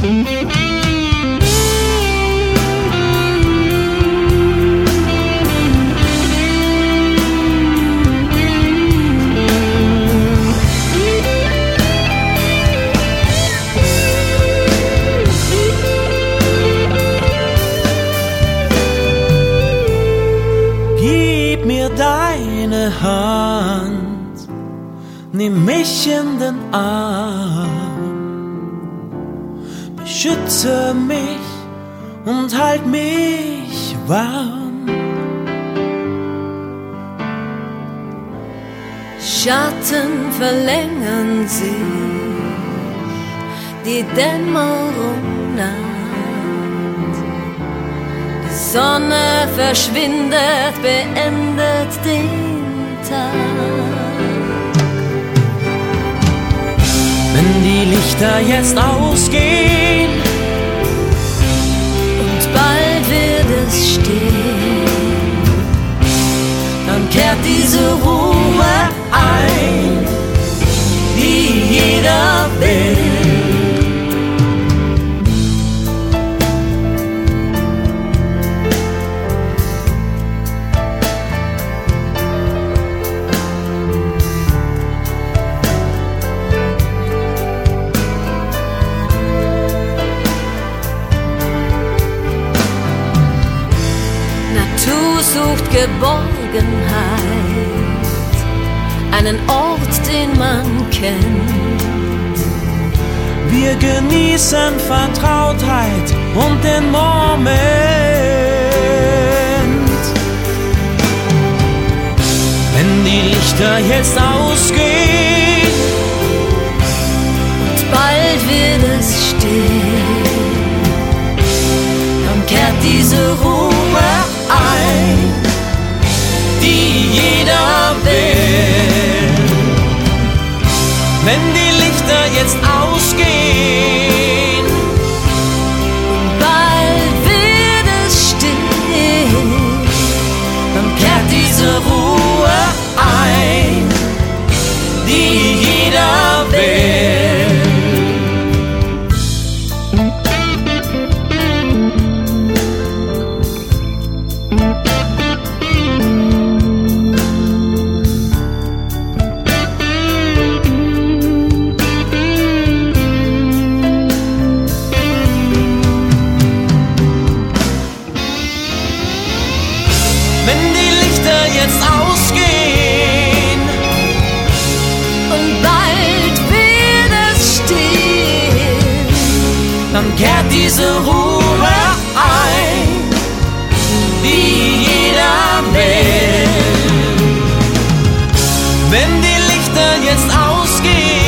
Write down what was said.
Deine Hand, nimm mich in den Arm, beschütze mich und halt mich warm. Schatten verlängern sich, die Dämmerung naht. Die Sonne verschwindet, beendet den Tag. Wenn die Lichter jetzt ausgehen und bald wird es stehen, dann kehrt diese Ruhe ein, die jeder will. Natur sucht Geborgenheit, einen Ort, den man kennt. Wir genießen Vertrautheit und den Moment. Wenn die Lichter jetzt ausgehen und bald wird es stehen, dann kehrt diese Ruhe ein, die jeder will. Wenn die Lichter jetzt ausgehen und bald wird es stehen, dann kehrt diese Ruhe ein, die jeder will. Wenn die Lichter jetzt ausgehen und bald wird es stehen, dann kehrt diese Ruhe ein, die jeder will. Wenn die Lichter jetzt ausgehen